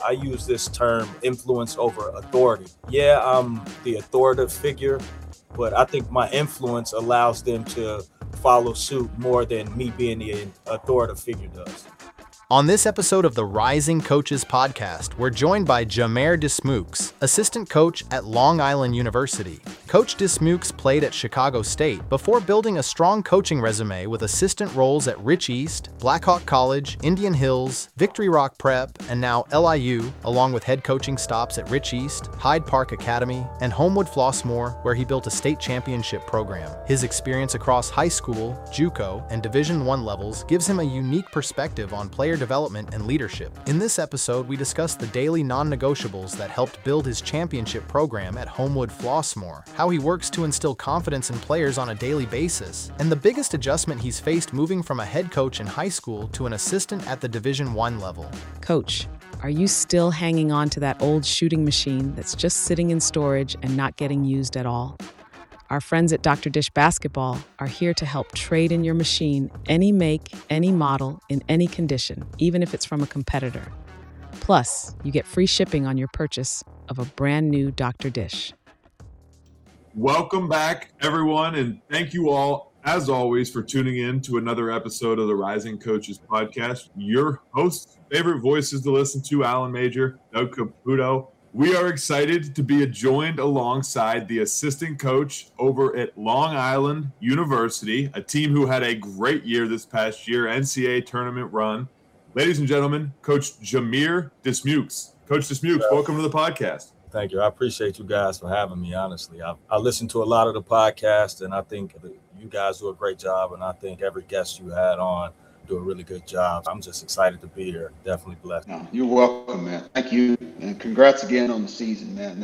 I use this term influence over authority. Yeah, I'm the authoritative figure, but I think my influence allows them to follow suit more than me being the authoritative figure does. On this episode of the Rising Coaches Podcast, we're joined by Jamer Dismukes, assistant coach at Long Island University. Coach Dismukes played at Chicago State before building a strong coaching resume with assistant roles at Rich East, Blackhawk College, Indian Hills, Victory Rock Prep, and now LIU, along with head coaching stops at Rich East, Hyde Park Academy, and Homewood Flossmoor, where he built a state championship program. His experience across high school, JUCO, and Division I levels gives him a unique perspective on player development and leadership. In this episode, we discuss the daily non-negotiables that helped build his championship program at Homewood Flossmoor, how he works to instill confidence in players on a daily basis, and the biggest adjustment he's faced moving from a head coach in high school to an assistant at the Division I level. Coach, are you still hanging on to that old shooting machine that's just sitting in storage and not getting used at all? Our friends at Dr. Dish Basketball are here to help trade in your machine any make, any model, in any condition, even if it's from a competitor. Plus, you get free shipping on your purchase of a brand new Dr. Dish. Welcome back, everyone, and thank you all, as always, for tuning in to another episode of the Rising Coaches Podcast. Your hosts, favorite voices to listen to, Alan Major, Doug Caputo. We are excited to be joined alongside the assistant coach over at Long Island University, a team who had a great year this past year, NCAA tournament run. Ladies and gentlemen, Coach Jamer Dismukes. Coach Dismukes, welcome to the podcast. Thank you. I appreciate you guys for having me, honestly. I listen to a lot of the podcasts, and I think you guys do a great job, and I think every guest you had on do a really good job. I'm just excited to be here. Definitely blessed. No, you're welcome, man. Thank you, and congrats again on the season, man.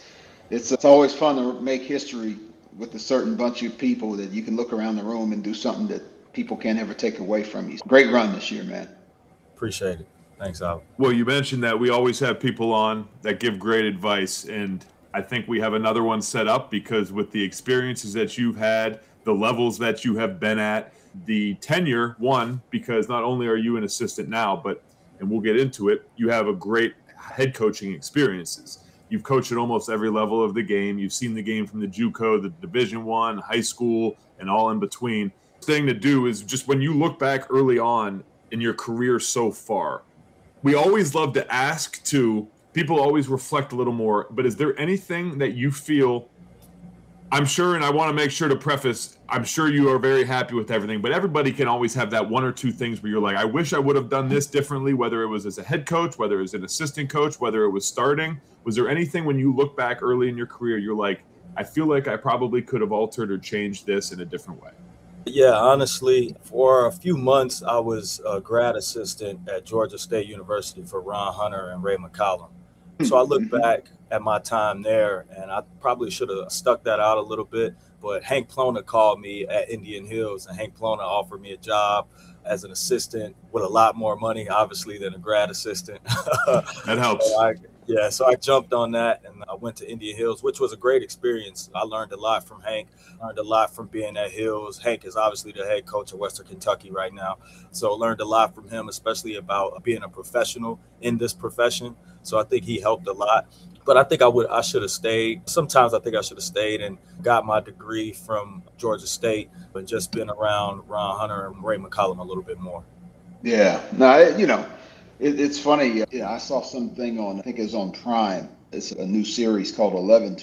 It's always fun to make history with a certain bunch of people that you can look around the room and do something that people can't ever take away from you. Great run this year, man. Appreciate it. Thanks, Al. Well, you mentioned that we always have people on that give great advice, and I think we have another one set up because with the experiences that you've had, the levels that you have been at, the tenure, one, because not only are you an assistant now, and we'll get into it, you have a great head coaching experiences. You've coached at almost every level of the game. You've seen the game from the JUCO, the Division I, high school, and all in between. The thing to do is just when you look back early on in your career so far, we always love to ask people always reflect a little more, but is there anything that you feel, I'm sure, and I want to make sure to preface, I'm sure you are very happy with everything, but everybody can always have that one or two things where you're like, I wish I would have done this differently, whether it was as a head coach, whether it was an assistant coach, whether it was starting. Was there anything when you look back early in your career, you're like, I feel like I probably could have altered or changed this in a different way? Yeah, honestly, for a few months, I was a grad assistant at Georgia State University for Ron Hunter and Ray McCollum. So I look back at my time there, and I probably should have stuck that out a little bit. But Hank Plona called me at Indian Hills, and Hank Plona offered me a job as an assistant with a lot more money, obviously, than a grad assistant. That helps. So I jumped on that, and I went to Indian Hills, which was a great experience. I learned a lot from Hank, learned a lot from being at Hills. Hank is obviously the head coach of Western Kentucky right now. So learned a lot from him, especially about being a professional in this profession. So I think he helped a lot. But I think I should have stayed. Sometimes I think I should have stayed and got my degree from Georgia State, but just been around Ron Hunter and Ray McCollum a little bit more. Yeah. No, it's funny. I saw something on, I think it was on Prime. It's a new series called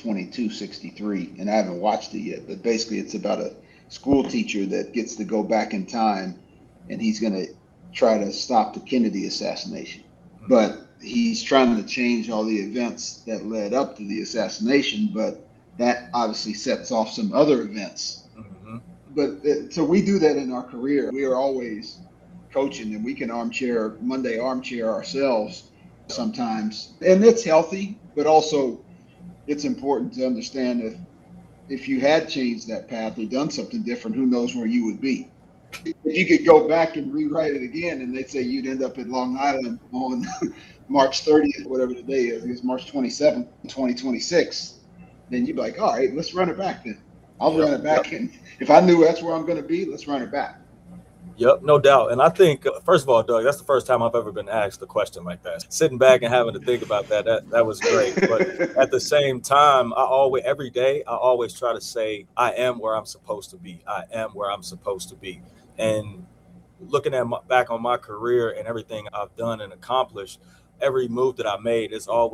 11/22/63, and I haven't watched it yet. But basically, it's about a school teacher that gets to go back in time, and he's going to try to stop the Kennedy assassination. But he's trying to change all the events that led up to the assassination, but that obviously sets off some other events. Mm-hmm. But so we do that in our career. We are always coaching, and we can Monday armchair ourselves sometimes. And it's healthy, but also it's important to understand if you had changed that path or done something different, who knows where you would be. If you could go back and rewrite it again, and they'd say you'd end up at Long Island on March 30th, whatever the day is, it's March 27th, 2026, then you'd be like, all right, let's run it back then. I'll run it back. And if I knew that's where I'm going to be, let's run it back. Yep, no doubt. And I think, first of all, Doug, that's the first time I've ever been asked a question like that. Sitting back and having to think about that was great. But at the same time, every day, I always try to say, I am where I'm supposed to be. I am where I'm supposed to be. And looking at back on my career and everything I've done and accomplished, every move that I made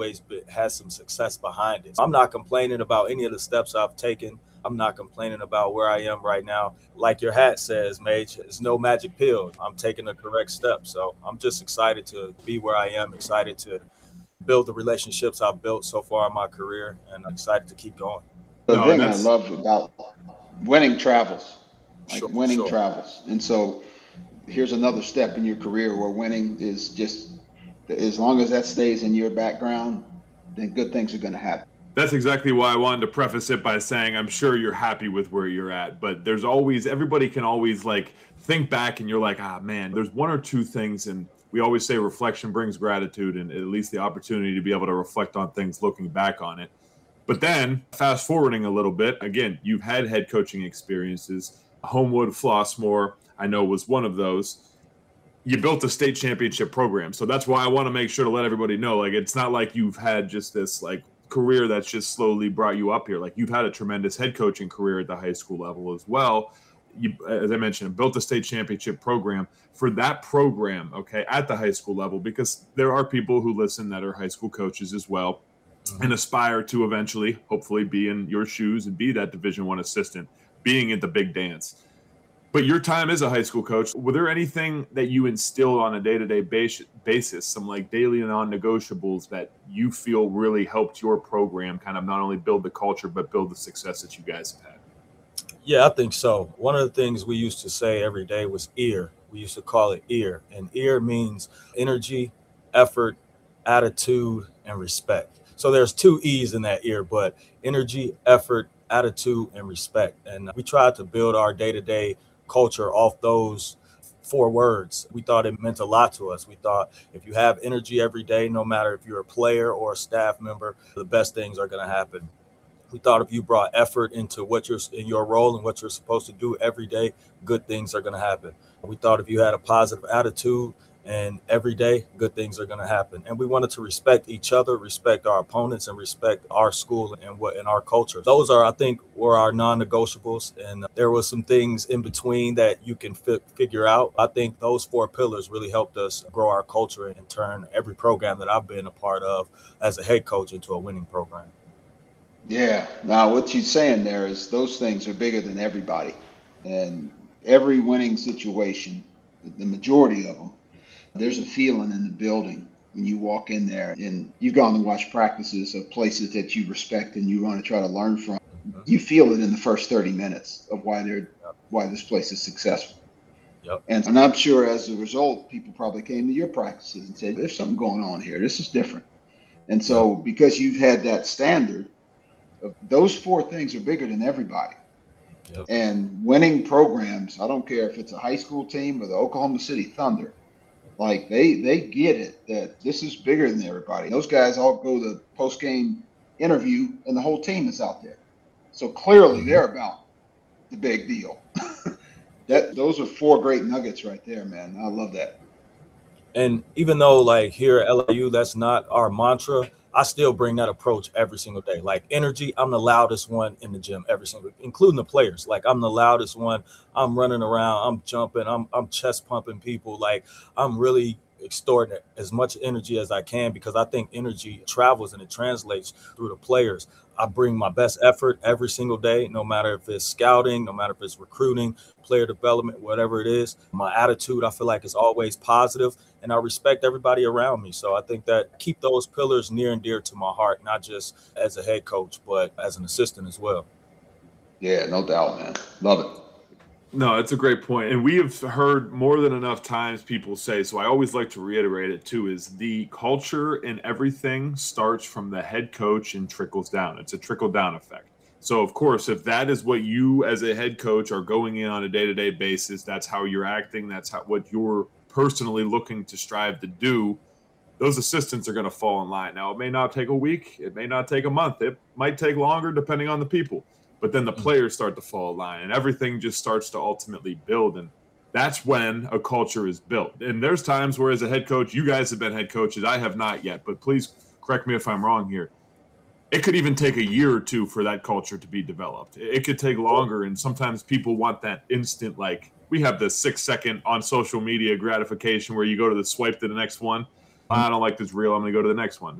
has some success behind it. I'm not complaining about any of the steps I've taken. I'm not complaining about where I am right now. Like your hat says, Mage, it's no magic pill. I'm taking the correct step. So I'm just excited to be where I am, excited to build the relationships I've built so far in my career, and I'm excited to keep going. The thing I love about winning travels, Sure. travels. And so here's another step in your career where winning is just, as long as that stays in your background, then good things are going to happen. That's exactly why I wanted to preface it by saying I'm sure you're happy with where you're at, but everybody can always like think back and you're like, man, there's one or two things, and we always say reflection brings gratitude, and at least the opportunity to be able to reflect on things looking back on it. But then fast forwarding a little bit, again, you've had head coaching experiences. Homewood, Flossmoor, I know was one of those. You built a state championship program. So that's why I want to make sure to let everybody know, like, it's not like you've had just this like career that's just slowly brought you up here. Like, you've had a tremendous head coaching career at the high school level as well. You, as I mentioned, built a state championship program. For that program, okay, at the high school level, because there are people who listen that are high school coaches as well and aspire to eventually, hopefully, be in your shoes and be that Division I assistant, being at the big dance. But your time as a high school coach, were there anything that you instilled on a day-to-day basis, some like daily non-negotiables that you feel really helped your program kind of not only build the culture, but build the success that you guys have had? Yeah, I think so. One of the things we used to say every day was EAR. We used to call it EAR. And EAR means energy, effort, attitude, and respect. So there's two E's in that EAR, but energy, effort, attitude, and respect. And we tried to build our day-to-day culture off those 4 words. We thought it meant a lot to us. We thought if you have energy every day, no matter if you're a player or a staff member, the best things are going to happen. We thought if you brought effort into what you're in your role and what you're supposed to do every day, good things are going to happen. We thought if you had a positive attitude and every day, good things are going to happen. And we wanted to respect each other, respect our opponents, and respect our school and what in our culture. Those are, I think, were our non-negotiables. And there was some things in between that you can figure out. I think those 4 pillars really helped us grow our culture and turn every program that I've been a part of as a head coach into a winning program. Yeah. Now, what you're saying there is those things are bigger than everybody. And every winning situation, the majority of them, there's a feeling in the building when you walk in there, and you've gone to watch practices of places that you respect and you want to try to learn from. You feel it in the first 30 minutes of why this place is successful. Yep. And I'm sure as a result, people probably came to your practices and said, there's something going on here. This is different. And so because you've had that standard, those 4 things are bigger than everybody. Yep. And winning programs, I don't care if it's a high school team or the Oklahoma City Thunder, like they get it that this is bigger than everybody. Those guys all go to post-game interview and the whole team is out there. So clearly they're about the big deal. Those are 4 great nuggets right there, man. I love that. And even though like here at LIU, that's not our mantra, I still bring that approach every single day. Like energy, I'm the loudest one in the gym every single, including the players. Like I'm the loudest one. I'm running around, I'm jumping, I'm chest pumping people. Like I'm really extorting as much energy as I can because I think energy travels and it translates through the players. I bring my best effort every single day, no matter if it's scouting, no matter if it's recruiting, player development, whatever it is. My attitude, I feel like, is always positive, and I respect everybody around me. So I think that keep those pillars near and dear to my heart, not just as a head coach, but as an assistant as well. Yeah, no doubt, man. Love it. No, that's a great point. And we have heard more than enough times people say, so I always like to reiterate it too, is the culture and everything starts from the head coach and trickles down. It's a trickle down effect. So of course, if that is what you as a head coach are going in on a day-to-day basis, that's how you're acting, that's what you're personally looking to strive to do, those assistants are going to fall in line. Now, it may not take a week. It may not take a month. It might take longer depending on the people. But then the players start to fall in line and everything just starts to ultimately build. And That's when a culture is built. And there's times where as a head coach, you guys have been head coaches. I have not yet, but please correct me if I'm wrong here. It could even take a year or two for that culture to be developed. It could take longer. And sometimes people want that instant, like we have the 6-second on social media gratification where you go to the swipe to the next one. I don't like this reel. I'm going to go to the next one.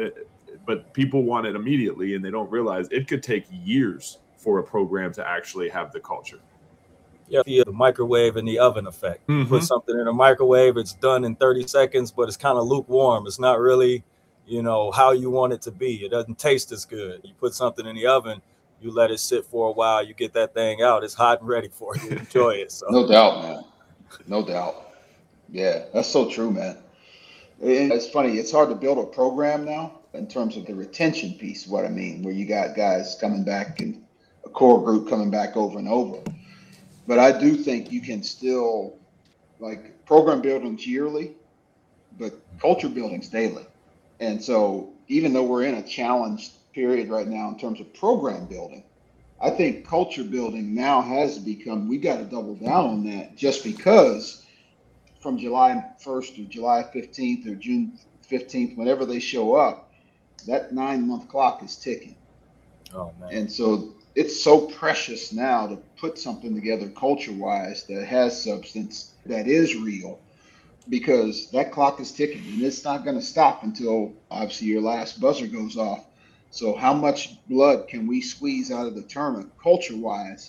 But people want it immediately, and they don't realize it could take years for a program to actually have the culture. Yeah, the microwave and the oven effect. Mm-hmm. Put something in a microwave, it's done in 30 seconds, but it's kind of lukewarm. It's not really, how you want it to be. It doesn't taste as good. You put something in the oven, you let it sit for a while, you get that thing out. It's hot and ready for you. Enjoy it. So. No doubt, man. No doubt. Yeah, that's so true, man. It's funny. It's hard to build a program now in terms of the retention piece, what I mean, where you got guys coming back and a core group coming back over and over. But I do think you can still, like, program building's yearly, but culture building's daily. And so even though we're in a challenged period right now in terms of program building, I think culture building now has become, we got to double down on that, just because from July 1st or July 15th or June 15th, whenever they show up, that 9-month clock is ticking. Oh, man. And so it's so precious now to put something together culture-wise that has substance, that is real, because that clock is ticking and it's not going to stop until obviously your last buzzer goes off. So how much blood can we squeeze out of the tournament culture-wise?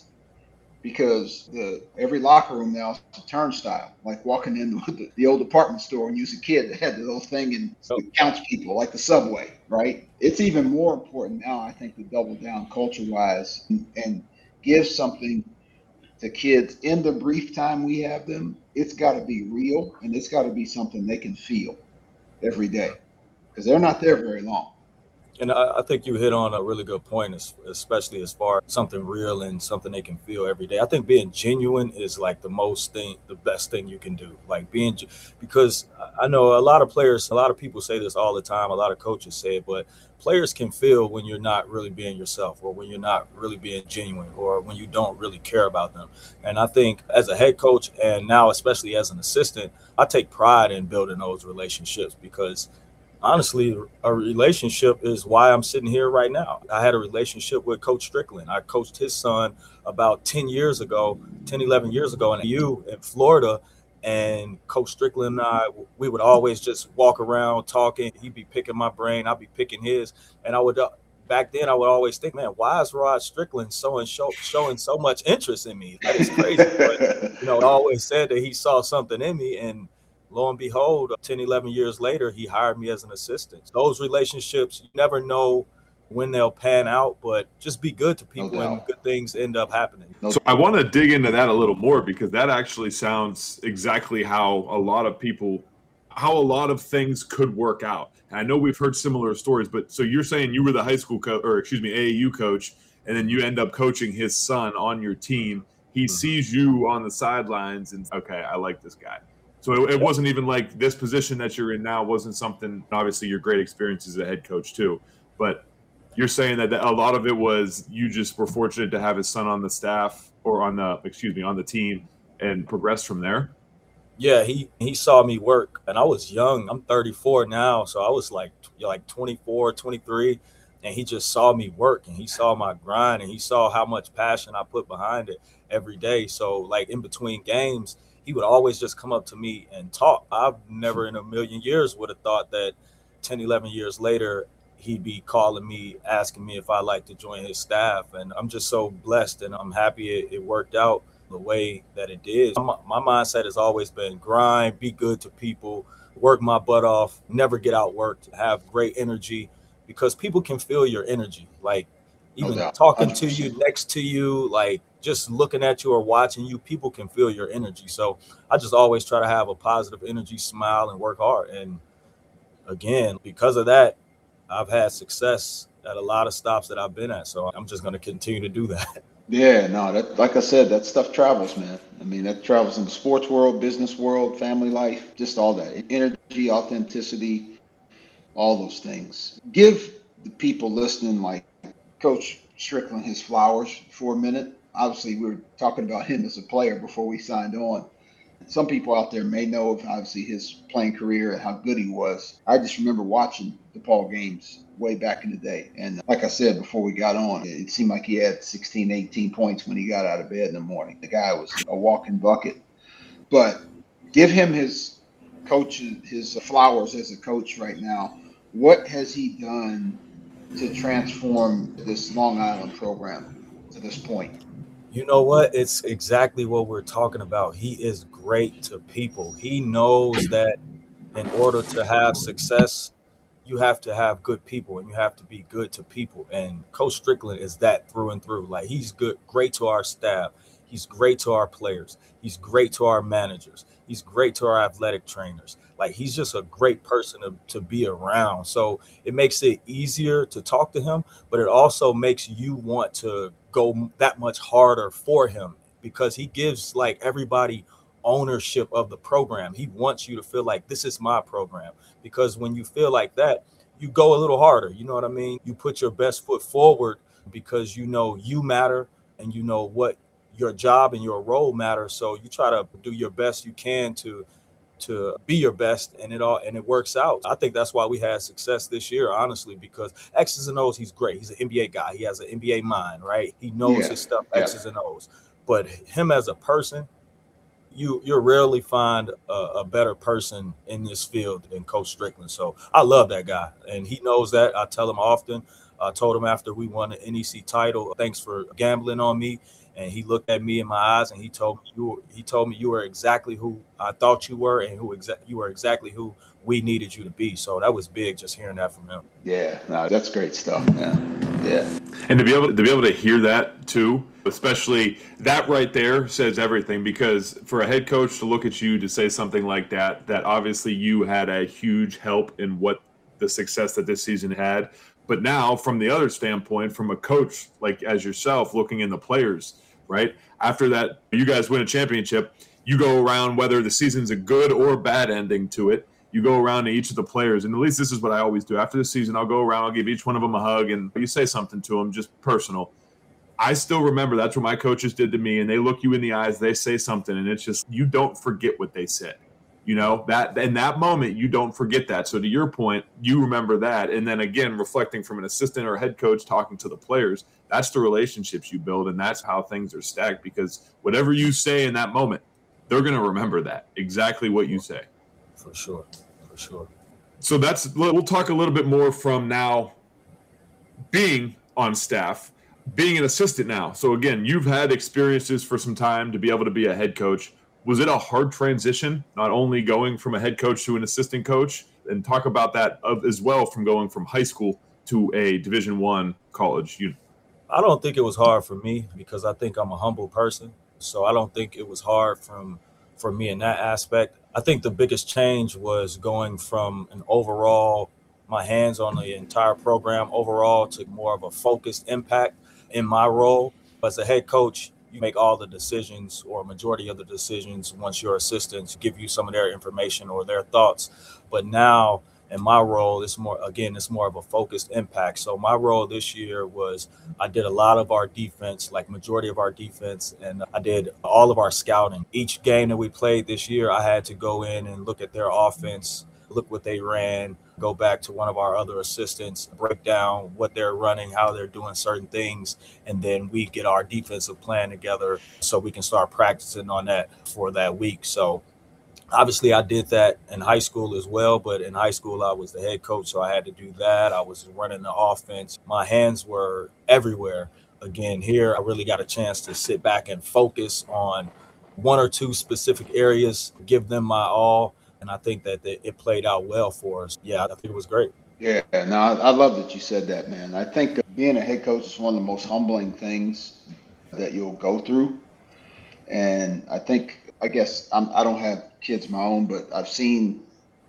Because every locker room now is a turnstile, like walking in the old department store when you was a kid that had the little thing and it counts people, like the subway, right? It's even more important now, I think, to double down culture-wise and give something to kids in the brief time we have them. It's got to be real, and it's got to be something they can feel every day, because they're not there very long. And I think you hit on a really good point, especially as far as something real and something they can feel every day. I think being genuine is like the best thing you can do. Like because I know a lot of players, a lot of people say this all the time, a lot of coaches say it, but players can feel when you're not really being yourself, or when you're not really being genuine, or when you don't really care about them. And I think as a head coach, and now especially as an assistant, I take pride in building those relationships, because honestly, a relationship is why I'm sitting here right now. I had a relationship with Coach Strickland. I coached his son about 11 years ago in AU in Florida. And Coach Strickland and I, we would always just walk around talking. He'd be picking my brain, I'd be picking his. And back then I would always think, man, why is Rod Strickland showing so much interest in me? That is crazy. But, I always said that he saw something in me, and lo and behold, 10, 11 years later, he hired me as an assistant. Those relationships, you never know when they'll pan out, but just be good to people and good things end up happening. So I want to dig into that a little more, because that actually sounds exactly how a lot of things could work out. And I know we've heard similar stories, but so you're saying you were the high school AAU coach, and then you end up coaching his son on your team. He sees you on the sidelines and, okay, I like this guy. So it wasn't even like this position that you're in now wasn't something, obviously your great experience as a head coach too, but you're saying that a lot of it was you just were fortunate to have his son on the staff, or on the team, and progress from there. Yeah, he saw me work, and I was young. I'm 34 now, so I was like 24, 23, and he just saw me work, and he saw my grind, and he saw how much passion I put behind it every day. So like in between games, he would always just come up to me and talk. I've never in a million years would have thought that 10, 11 years later, he'd be calling me, asking me if I'd like to join his staff. And I'm just so blessed, and I'm happy it worked out the way that it did. My mindset has always been grind, be good to people, work my butt off, never get outworked, have great energy, because people can feel your energy. Like even talking 100%. To you, next to you, like just looking at you or watching you, people can feel your energy. So I just always try to have a positive energy, smile, and work hard. And again, because of that, I've had success at a lot of stops that I've been at. So I'm just going to continue to do that. Yeah, no, that, like I said, that stuff travels, man. I mean, that travels in the sports world, business world, family life, just all that. Energy, authenticity, all those things. Give the people listening, like Coach Strickland, his flowers for a minute. Obviously, we were talking about him as a player before we signed on. some people out there may know of obviously his playing career and how good he was. I just remember watching DePaul games way back in the day. And like I said before we got on, it seemed like he had 16, 18 points when he got out of bed in the morning. The guy was a walking bucket. But give him his flowers as a coach right now. What has he done to transform this Long Island program to this point? You know what? It's exactly what we're talking about. He is great to people. He knows that in order to have success, you have to have good people and you have to be good to people. And Coach Strickland is that through and through. Like, he's great to our staff. He's great to our players. He's great to our managers. He's great to our athletic trainers. Like, he's just a great person to be around. So it makes it easier to talk to him, but it also makes you want to go that much harder for him because he gives like everybody ownership of the program. He wants you to feel like this is my program, because when you feel like that, you go a little harder. You know what I mean? You put your best foot forward because you know you matter and you know what your job and your role matters. So you try to do your best you can to be your best, and it works out. I think that's why we had success this year, honestly, because X's and O's, he's great. He's an NBA guy. He has an NBA mind, right? He knows his stuff, X's and O's. But him as a person, you rarely find a better person in this field than Coach Strickland. So I love that guy, and he knows that. I tell him often. I told him after we won the NEC title, thanks for gambling on me. And he looked at me in my eyes and he told me you were exactly who I thought you were, and you were exactly who we needed you to be. So that was big, just hearing that from him. Yeah, no, that's great stuff, man. Yeah. And to be able to hear that too, especially that right there says everything, because for a head coach to look at you to say something like that obviously you had a huge help in what the success that this season had. But now from the other standpoint, from a coach like as yourself looking in the players, right? After that, you guys win a championship, you go around, whether the season's a good or bad ending to it, you go around to each of the players. And at least this is what I always do. After the season, I'll go around, I'll give each one of them a hug, and you say something to them, just personal. I still remember that's what my coaches did to me, and they look you in the eyes, they say something, and it's just, you don't forget what they said. You know, that in that moment, you don't forget that. So to your point, you remember that. And then again, reflecting from an assistant or head coach talking to the players, that's the relationships you build. And that's how things are stacked, because whatever you say in that moment, they're going to remember that, exactly what you say. For sure. So we'll talk a little bit more from now being on staff, being an assistant now. So again, you've had experiences for some time to be able to be a head coach. Was it a hard transition, not only going from a head coach to an assistant coach? And talk about that as well, from going from high school to a Division I college unit. I don't think it was hard for me, because I think I'm a humble person. So I don't think it was hard for me in that aspect. I think the biggest change was going from an overall, my hands on the entire program overall, to more of a focused impact in my role. As a head coach, you make all the decisions, or majority of the decisions, once your assistants give you some of their information or their thoughts. But now in my role, it's more of a focused impact. So my role this year was, I did a lot of our defense, like majority of our defense, and I did all of our scouting. Each game that we played this year, I had to go in and look at their offense, look what they ran, go back to one of our other assistants, break down what they're running, how they're doing certain things, and then we get our defensive plan together so we can start practicing on that for that week. So obviously I did that in high school as well, but in high school I was the head coach, so I had to do that. I was running the offense. My hands were everywhere. Again, here I really got a chance to sit back and focus on one or two specific areas, give them my all. And I think that it played out well for us. Yeah, I think it was great. Yeah, no, I love that you said that, man. I think being a head coach is one of the most humbling things that you'll go through. And I don't have kids of my own, but I've seen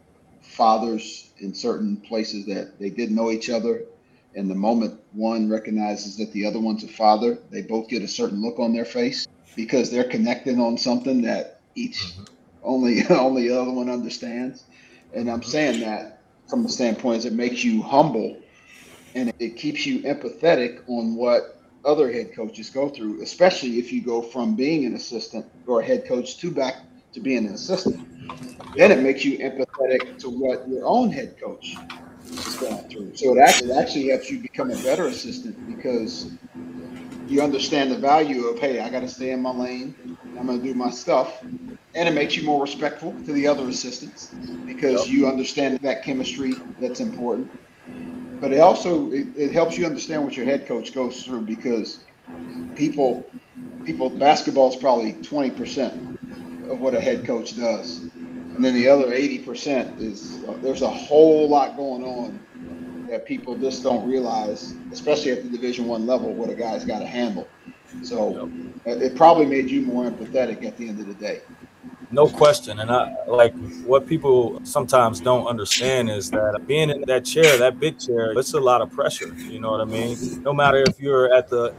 fathers in certain places that they didn't know each other. And the moment one recognizes that the other one's a father, they both get a certain look on their face, because they're connecting on something that each only the other one understands. And I'm saying that from the standpoint it makes you humble, and it keeps you empathetic on what other head coaches go through, especially if you go from being an assistant or a head coach to to being an assistant. Then it makes you empathetic to what your own head coach is going through. So it actually helps you become a better assistant because you understand the value of, hey, I got to stay in my lane. I'm going to do my stuff. And it makes you more respectful to the other assistants because you understand that chemistry that's important. But it also it helps you understand what your head coach goes through because basketball is probably 20% of what a head coach does. And then the other 80% is there's a whole lot going on that people just don't realize, especially at the Division I level, what a guy's got to handle. So it probably made you more empathetic at the end of the day. No question. And I like what people sometimes don't understand is that being in that chair, that big chair, it's a lot of pressure. You know what I mean? No matter if you're at the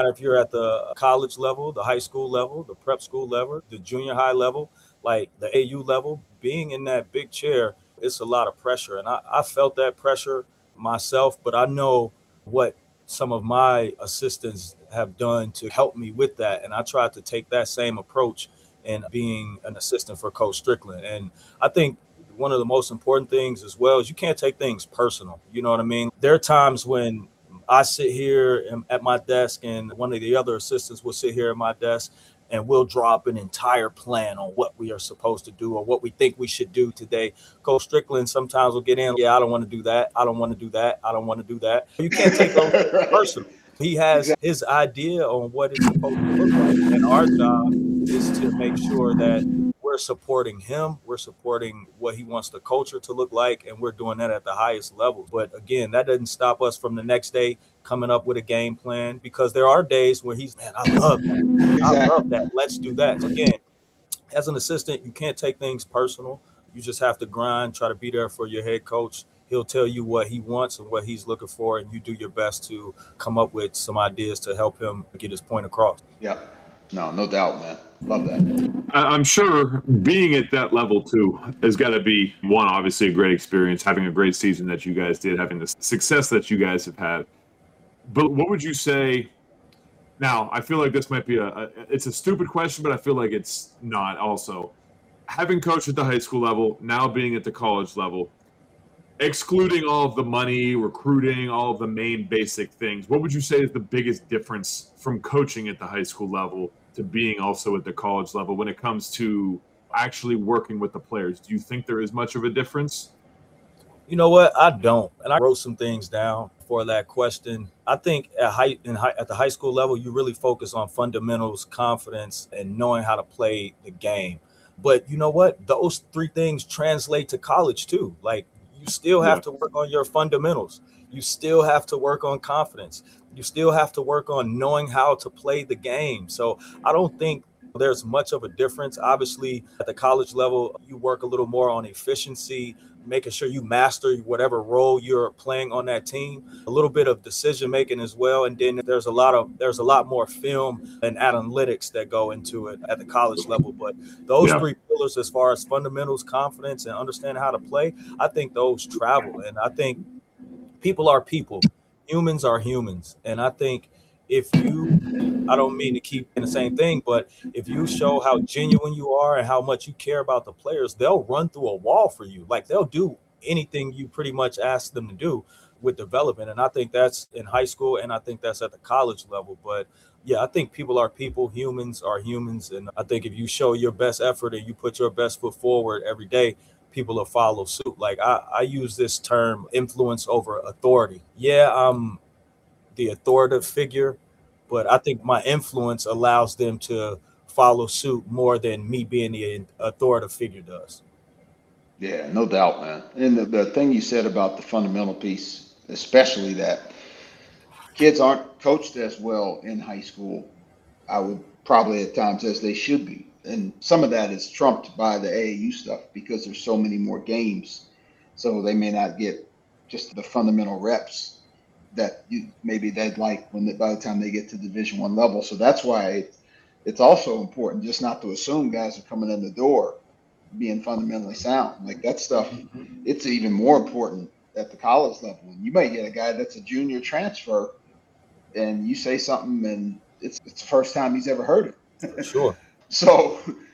college level, the high school level, the prep school level, the junior high level, like the AU level, being in that big chair, it's a lot of pressure. And I felt that pressure myself, but I know what some of my assistants have done to help me with that. And I tried to take that same approach and being an assistant for Coach Strickland. And I think one of the most important things as well is you can't take things personal. You know what I mean? There are times when I sit here at my desk and one of the other assistants will sit here at my desk and we'll draw up an entire plan on what we are supposed to do or what we think we should do today. Coach Strickland sometimes will get in, yeah, I don't want to do that. I don't want to do that. I don't want to do that. You can't take those personal. He has his idea on what it's supposed to look like. And our job is to make sure that we're supporting him. We're supporting what he wants the culture to look like. And we're doing that at the highest level. But again, that doesn't stop us from the next day coming up with a game plan because there are days where he's, man, I love that. I love that. Let's do that. So again, as an assistant, you can't take things personal. You just have to grind, try to be there for your head coach. He'll tell you what he wants and what he's looking for, and you do your best to come up with some ideas to help him get his point across. Yeah. No doubt, man. Love that. I'm sure being at that level, too, has got to be, one, obviously a great experience, having a great season that you guys did, having the success that you guys have had. But what would you say now? I feel like this might be it's a stupid question, but I feel like it's not also. Having coached at the high school level, now being at the college level, excluding all of the money, recruiting, all of the main basic things, what would you say is the biggest difference from coaching at the high school level to being also at the college level when it comes to actually working with the players? Do you think there is much of a difference? You know what? I don't. And I wrote some things down for that question. I think at the high school level, you really focus on fundamentals, confidence, and knowing how to play the game. But you know what? Those three things translate to college too. Like, you still have to work on your fundamentals. You still have to work on confidence. You still have to work on knowing how to play the game. So I don't think there's much of a difference. Obviously, at the college level, you work a little more on efficiency, making sure you master whatever role you're playing on that team, a little bit of decision making as well. And then there's a lot more film and analytics that go into it at the college level. But those three pillars, as far as fundamentals, confidence, and understanding how to play, I think those travel. And I think people are people, humans are humans. And I think I don't mean to keep in the same thing, but if you show how genuine you are and how much you care about the players, they'll run through a wall for you. Like, they'll do anything you pretty much ask them to do with development. And I think that's in high school, and I think that's at the college level. But yeah, I think people are people, humans are humans. And I think if you show your best effort and you put your best foot forward every day, people will follow suit. Like, I use this term, influence over authority. Yeah, I'm the authoritative figure, but I think my influence allows them to follow suit more than me being the authoritative figure does. Yeah, no doubt, man. And the thing you said about the fundamental piece, especially that kids aren't coached as well in high school, I would probably at times as they should be. And some of that is trumped by the AAU stuff because there's so many more games. So they may not get just the fundamental reps that maybe they'd like by the time they get to Division I level. So that's why it's also important just not to assume guys are coming in the door being fundamentally sound. Like, that stuff, it's even more important at the college level. And you may get a guy that's a junior transfer and you say something and it's the first time he's ever heard it. Sure. So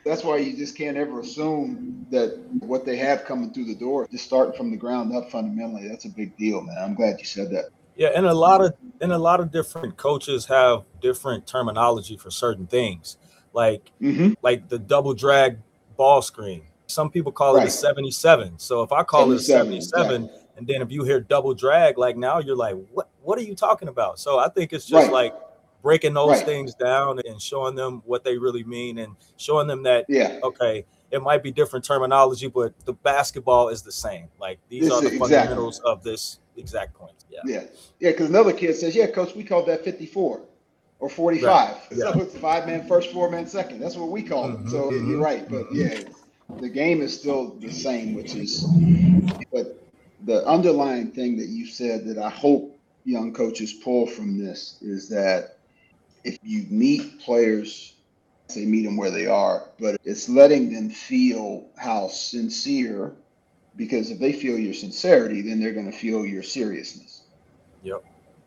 That's why you just can't ever assume that what they have coming through the door, just starting from the ground up fundamentally, that's a big deal, man. I'm glad you said that. Yeah, and a lot of different coaches have different terminology for certain things, like Mm-hmm. like the double drag ball screen. Some people call it a Right. 77. So if I call it a 77, 77, exactly. and then if you hear double drag, like now you're like, what are you talking about? So I think it's just Right. like breaking those Right. things down and showing them what they really mean and showing them that, Yeah. okay, it might be different terminology, but the basketball is the same. Like these This are is the exactly. fundamentals of this exact point. Yeah. Yeah. Yeah. Because another kid says, yeah, coach, we called that 54 or Right. 45. Yeah. So it's 5-man first, 4-man second. That's what we call it. Mhm, So you're mhm, right. But mhm. yeah, the game is still the same, which is, but the underlying thing that you said that I hope young coaches pull from this is that if you meet players, say meet them where they are, but it's letting them feel how sincere, because if they feel your sincerity, then they're going to feel your seriousness. Yep.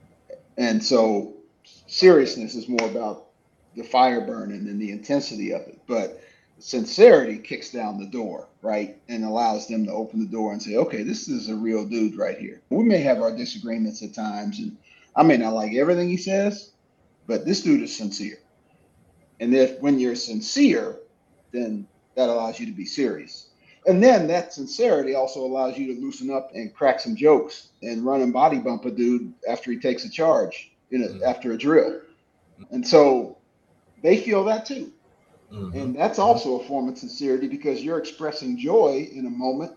And so seriousness is more about the fire burning and the intensity of it. But sincerity kicks down the door, right? And allows them to open the door and say, okay, this is a real dude right here. We may have our disagreements at times, and I may not like everything he says, but this dude is sincere. And if when you're sincere, then that allows you to be serious. And then that sincerity also allows you to loosen up and crack some jokes and run and body bump a dude after he takes a charge, after a drill. And so they feel that too. Mhm. And that's also a form of sincerity because you're expressing joy in a moment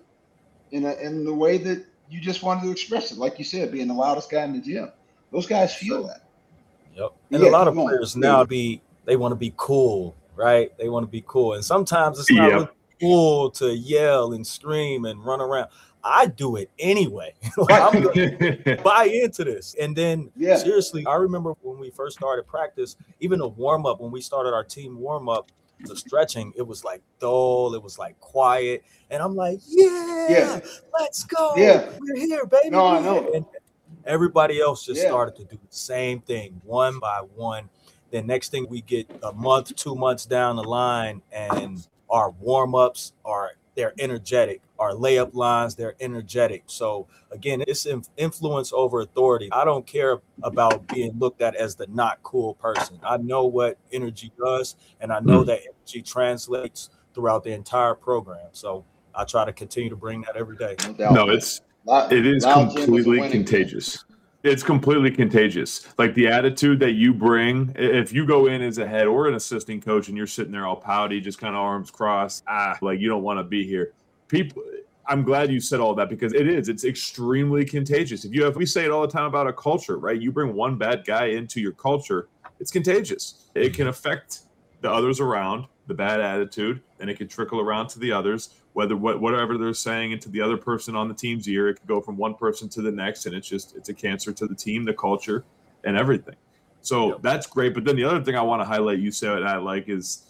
in the way that you just wanted to express it. Like you said, being the loudest guy in the gym. Those guys feel that. Yep. But And a yeah, lot keep of going. players now they want to be cool, right? They want to be cool. And sometimes it's not really Yep. cool to yell and scream and run around. I do it anyway. Right. I'm gonna buy into this. And then Yeah. seriously, I remember when we first started practice, even a warm up, when we started our team warm up, the stretching, it was like dull, it was like quiet. And I'm like, yeah, Yeah. let's go. Yeah. We're here, baby. No, I We're here. know. And everybody else just Yeah. started to do the same thing one by one. Then next thing we get a month, 2 months down the line, and our warm-ups they're energetic. Our layup lines, they're energetic. So again, it's influence over authority. I don't care about being looked at as the not cool person. I know what energy does, and I know that energy translates throughout the entire program. So I try to continue to bring that every day. No doubt. No, man. it is Loud Jim was a completely winning contagious. It's completely contagious. Like the attitude that you bring, if you go in as a head or an assistant coach and you're sitting there all pouty, just kind of arms crossed, like you don't want to be here. People, I'm glad you said all that because it's extremely contagious. We say it all the time about a culture, right? You bring one bad guy into your culture, it's contagious. It can affect the others around, the bad attitude, and it can trickle around to the others. Whatever they're saying into the other person on the team's ear, it could go from one person to the next, and it's a cancer to the team, the culture, and everything. So that's great. But then the other thing I want to highlight, you said I like is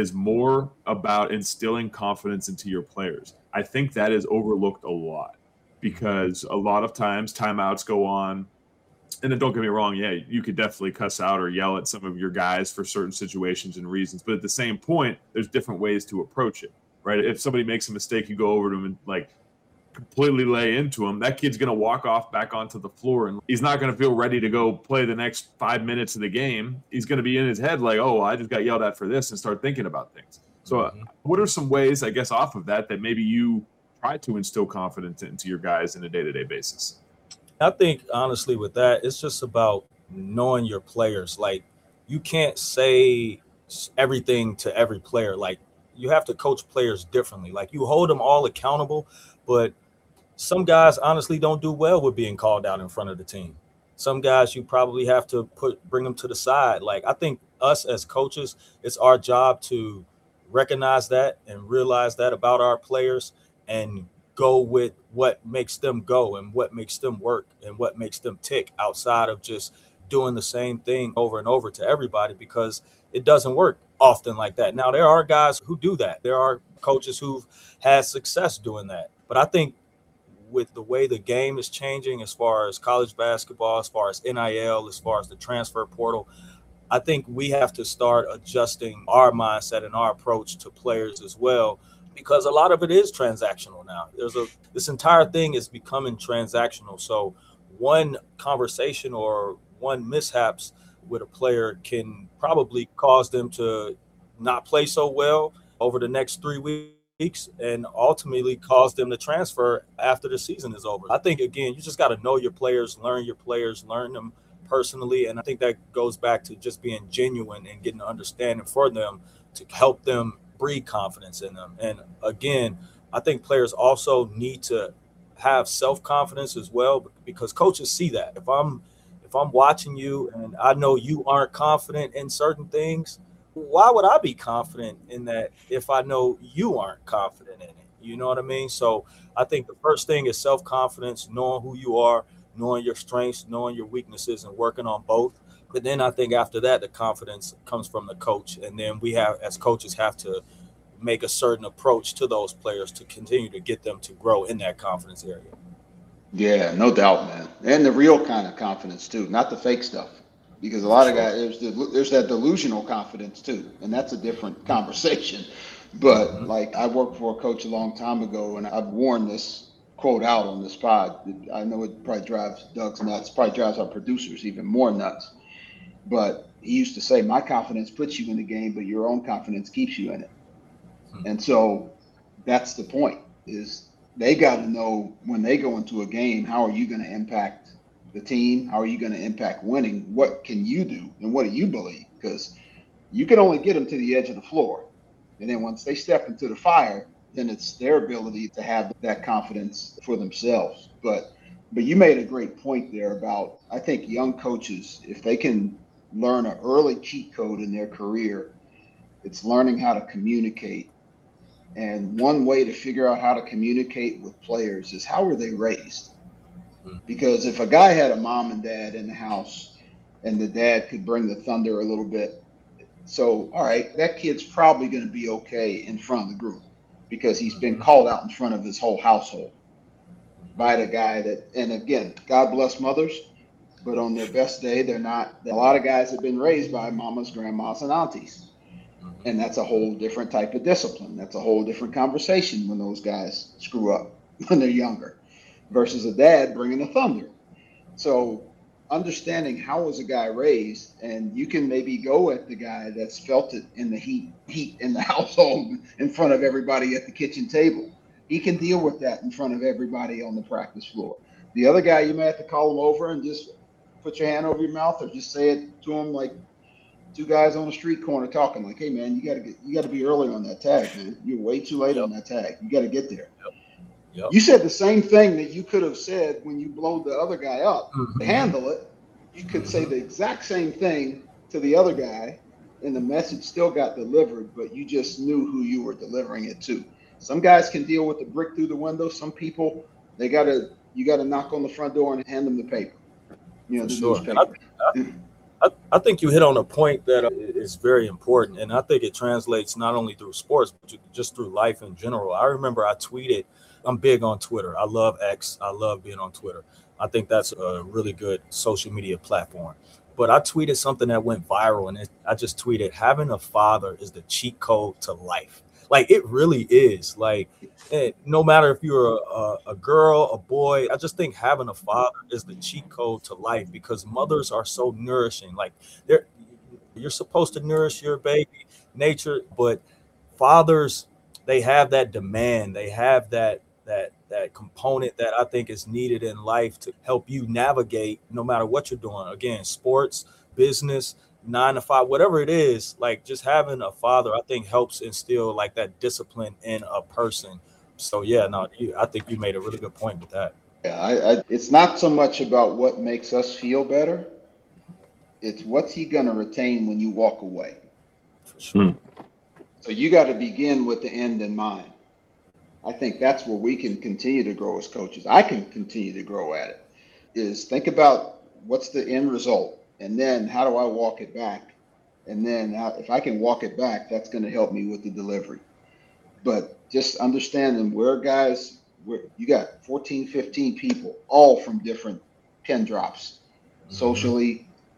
more about instilling confidence into your players. I think that is overlooked a lot because a lot of times timeouts go on. And then don't get me wrong, yeah, you could definitely cuss out or yell at some of your guys for certain situations and reasons. But at the same point, there's different ways to approach it, right? If somebody makes a mistake, you go over to them and like completely lay into him. That kid's going to walk off back onto the floor and he's not going to feel ready to go play the next 5 minutes of the game. He's going to be in his head like, oh, I just got yelled at for this and start thinking about things. So what are some ways, I guess, off of that maybe you try to instill confidence into your guys on a day-to-day basis? I think honestly with that, it's just about knowing your players. Like you can't say everything to every player. Like you have to coach players differently. Like you hold them all accountable, but some guys honestly don't do well with being called out in front of the team. Some guys you probably have to bring them to the side. Like I think us as coaches, it's our job to recognize that and realize that about our players and go with what makes them go and what makes them work and what makes them tick outside of just doing the same thing over and over to everybody, because it doesn't work often like that. Now, there are guys who do that. There are coaches who've had success doing that. But I think with the way the game is changing, as far as college basketball, as far as NIL, as far as the transfer portal, I think we have to start adjusting our mindset and our approach to players as well, because a lot of it is transactional now. This entire thing is becoming transactional. So one conversation or one mishaps with a player can probably cause them to not play so well over the next 3 weeks and ultimately cause them to transfer after the season is over. I think, again, you just got to know your players, learn them personally. And I think that goes back to just being genuine and getting an understanding for them to help them breed confidence in them. And again, I think players also need to have self-confidence as well, because coaches see that. If I'm watching you and I know you aren't confident in certain things, why would I be confident in that if I know you aren't confident in it? You know what I mean? So I think the first thing is self-confidence, knowing who you are, knowing your strengths, knowing your weaknesses, and working on both. But then I think after that, the confidence comes from the coach. And then we have, as coaches, have to make a certain approach to those players to continue to get them to grow in that confidence area. Yeah, no doubt, man. And the real kind of confidence too, not the fake stuff. Because a lot of guys, there's that delusional confidence too, and that's a different conversation. But like, I worked for a coach a long time ago, and I've worn this quote out on this pod. I know it probably drives Doug's nuts, probably drives our producers even more nuts. But he used to say, "My confidence puts you in the game, but your own confidence keeps you in it." And so that's the point, is they got to know when they go into a game, how are you going to impact the team? How are you going to impact winning? What can you do? And what do you believe? Because you can only get them to the edge of the floor. And then once they step into the fire, then it's their ability to have that confidence for themselves. But you made a great point there about, I think young coaches, if they can learn an early cheat code in their career, it's learning how to communicate. And one way to figure out how to communicate with players is, how were they raised? Because if a guy had a mom and dad in the house and the dad could bring the thunder a little bit, so, all right, that kid's probably going to be okay in front of the group because he's been called out in front of his whole household by the guy that, and again, God bless mothers, but on their best day, they're not. A lot of guys have been raised by mamas, grandmas, and aunties. And that's a whole different type of discipline. That's a whole different conversation when those guys screw up when they're younger versus a dad bringing the thunder. So understanding how was a guy raised, and you can maybe go at the guy that's felt it in the heat in the household in front of everybody at the kitchen table. He can deal with that in front of everybody on the practice floor. The other guy, you may have to call him over and just put your hand over your mouth or just say it to him like two guys on the street corner talking, like, "Hey man, you got to be early on that tag, man. You're way too late on that tag. You got to get there." Yep. You said the same thing that you could have said when you blowed the other guy up to handle it. You could say the exact same thing to the other guy, and the message still got delivered, but you just knew who you were delivering it to. Some guys can deal with the brick through the window. Some people, you got to knock on the front door and hand them the paper. The newspaper. I think you hit on a point that is very important, and I think it translates not only through sports, but just through life in general. I remember I tweeted, I'm big on Twitter. I love X. I love being on Twitter. I think that's a really good social media platform. But I tweeted something that went viral, and I just tweeted, having a father is the cheat code to life. Like, it really is. Like, no matter if you're a girl, a boy, I just think having a father is the cheat code to life, because mothers are so nourishing. Like, you're supposed to nourish your baby, nature, but fathers, they have that demand. They have that component that I think is needed in life to help you navigate no matter what you're doing. Again, sports, business, 9 to 5, whatever it is. Like, just having a father, I think, helps instill like that discipline in a person. So yeah, no, I think you made a really good point with that. Yeah, it's not so much about what makes us feel better. It's what's he going to retain when you walk away. For sure. So you got to begin with the end in mind. I think that's where we can continue to grow as coaches. I can continue to grow at it, is think about what's the end result. And then how do I walk it back? And then if I can walk it back, that's going to help me with the delivery. But just understanding where you got 14, 15 people, all from different pin drops, socially,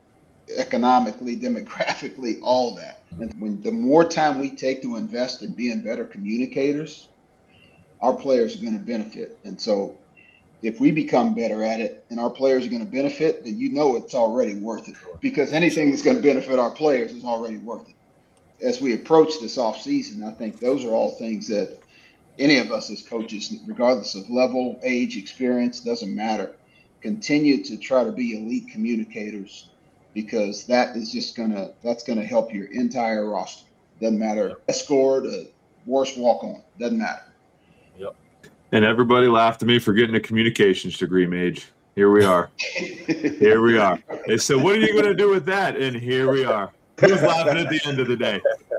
economically, demographically, all that. And the more time we take to invest in being better communicators, our players are going to benefit. And so if we become better at it and our players are going to benefit, then it's already worth it, because anything that's going to benefit our players is already worth it. As we approach this offseason, I think those are all things that any of us as coaches, regardless of level, age, experience, doesn't matter, continue to try to be elite communicators, because that's going to help your entire roster. Doesn't matter. Best scored, worst walk on, doesn't matter. Yep. And everybody laughed at me for getting a communications degree, Mage. Here we are. Here we are. They said, what are you going to do with that? And here we are. Who's laughing at the end of the day?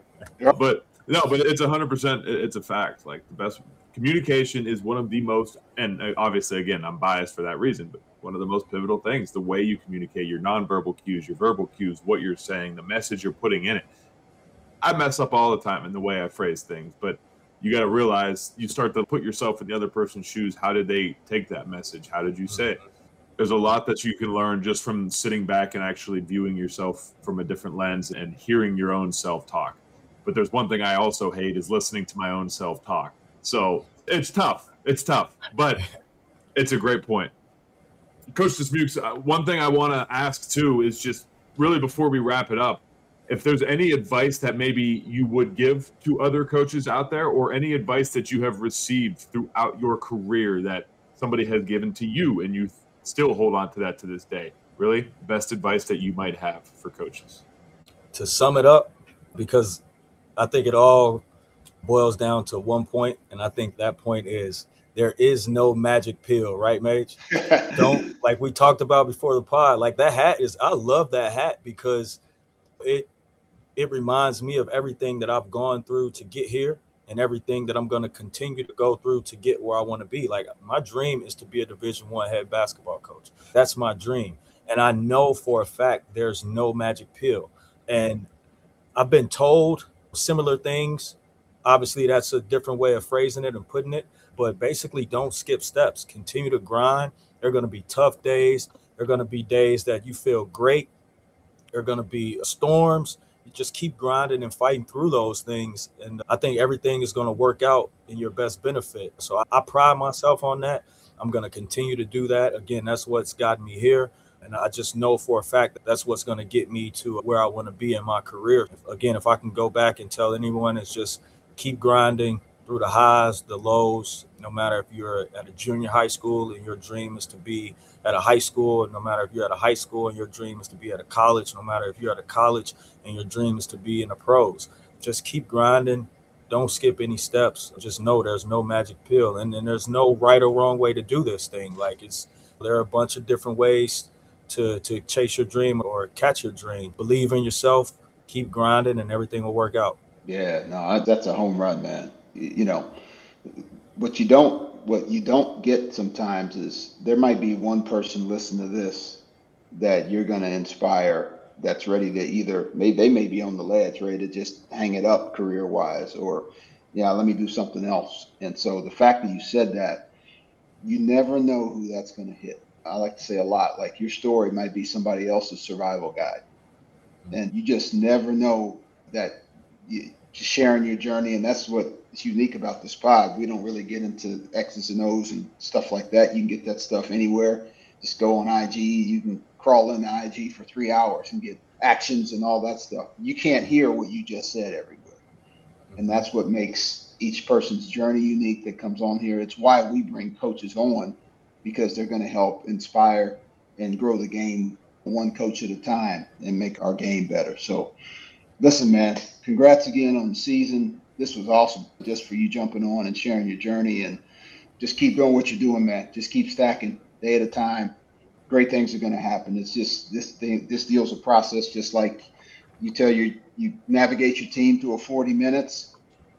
But it's 100%. It's a fact. Like, the best communication is one of the most, and obviously, again, I'm biased for that reason, but one of the most pivotal things, the way you communicate, your nonverbal cues, your verbal cues, what you're saying, the message you're putting in it. I mess up all the time in the way I phrase things, but you got to realize, you start to put yourself in the other person's shoes. How did they take that message? How did you say it? There's a lot that you can learn just from sitting back and actually viewing yourself from a different lens and hearing your own self-talk. But there's one thing I also hate, is listening to my own self-talk. So it's tough. But it's a great point. Coach Dismukes, one thing I want to ask too is, just really before we wrap it up, if there's any advice that maybe you would give to other coaches out there, or any advice that you have received throughout your career that somebody has given to you and you still hold on to that to this day. Really, best advice that you might have for coaches. To sum it up, because I think it all boils down to one point, and I think that point is, there is no magic pill, right, Mage? Don't, like we talked about before the pod, like that hat I love that hat, because it reminds me of everything that I've gone through to get here, and everything that I'm going to continue to go through to get where I want to be. Like, my dream is to be a Division I head basketball coach. That's my dream. And I know for a fact there's no magic pill. And I've been told similar things. Obviously, that's a different way of phrasing it and putting it. But basically, don't skip steps. Continue to grind. There are going to be tough days. There are going to be days that you feel great. There are going to be storms. You just keep grinding and fighting through those things. And I think everything is going to work out in your best benefit. So I pride myself on that. I'm going to continue to do that. Again, that's what's gotten me here. And I just know for a fact that that's what's going to get me to where I want to be in my career. Again, if I can go back and tell anyone, it's just keep grinding through the highs, the lows, no matter if you're at a junior high school and your dream is to be at a high school, no matter if you're at a high school and your dream is to be at a college, no matter if you're at a college and your dream is to be in the pros. Just keep grinding. Don't skip any steps. Just know there's no magic pill, and there's no right or wrong way to do this thing. Like, there are a bunch of different ways to chase your dream or catch your dream. Believe in yourself, keep grinding, and everything will work out. Yeah, no, that's a home run, man. You know, what you don't get sometimes is, there might be one person listening to this that you're going to inspire, that's ready to either, they may be on the ledge, ready to just hang it up career wise, or, yeah, let me do something else. And so the fact that you said that, you never know who that's going to hit. I like to say a lot, like, your story might be somebody else's survival guide. And you just never know that just sharing your journey. And that's what's unique about this pod. We don't really get into X's and O's and stuff like that. You can get that stuff anywhere. Just go on IG. You can crawl into IG for 3 hours and get actions and all that stuff. You can't hear what you just said everywhere. And that's what makes each person's journey unique that comes on here. It's why we bring coaches on, because they're going to help inspire and grow the game one coach at a time and make our game better. So listen, man, congrats again on the season. This was awesome, just for you jumping on and sharing your journey, and just keep doing what you're doing, man. Just keep stacking day at a time. Great things are going to happen. It's just this deal's a process, just like you navigate your team through a 40 minutes.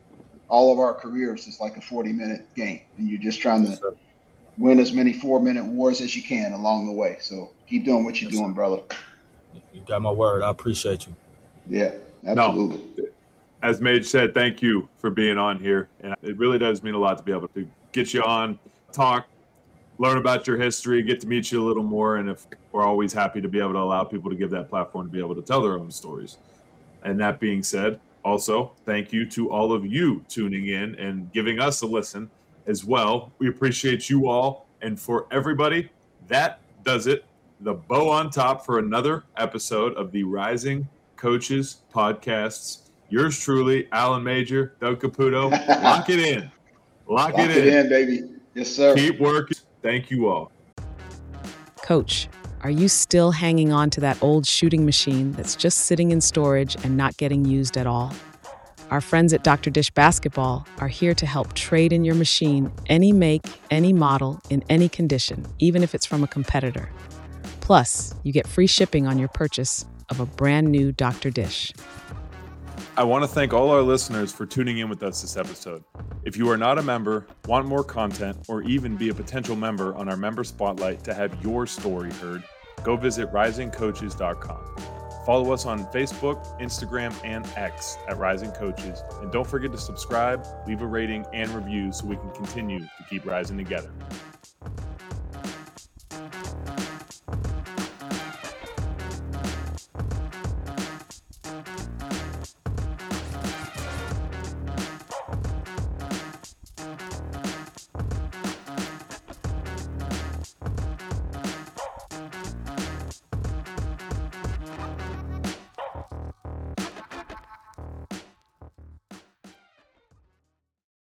All of our careers is like a 40-minute game, and you're just trying to win as many 4-minute wars as you can along the way. So keep doing what you're doing, brother. You got my word. I appreciate you. Yeah, absolutely. No. As Mage said, thank you for being on here. And it really does mean a lot to be able to get you on, talk, learn about your history, get to meet you a little more. And if we're always happy to be able to allow people to give that platform to be able to tell their own stories. And that being said, also, thank you to all of you tuning in and giving us a listen as well. We appreciate you all. And for everybody, that does it. The bow on top for another episode of the Rising Coaches Podcasts. Yours truly, Alan Major, Doug Caputo. Lock it in. Lock it in, baby. Yes, sir. Keep working. Thank you all. Coach, are you still hanging on to that old shooting machine that's just sitting in storage and not getting used at all? Our friends at Dr. Dish Basketball are here to help trade in your machine any make, any model, in any condition, even if it's from a competitor. Plus, you get free shipping on your purchase of a brand new Dr. Dish. I want to thank all our listeners for tuning in with us this episode. If you are not a member, want more content, or even be a potential member on our member spotlight to have your story heard, go visit risingcoaches.com. Follow us on Facebook, Instagram, and X at Rising Coaches. And don't forget to subscribe, leave a rating, and review so we can continue to keep rising together.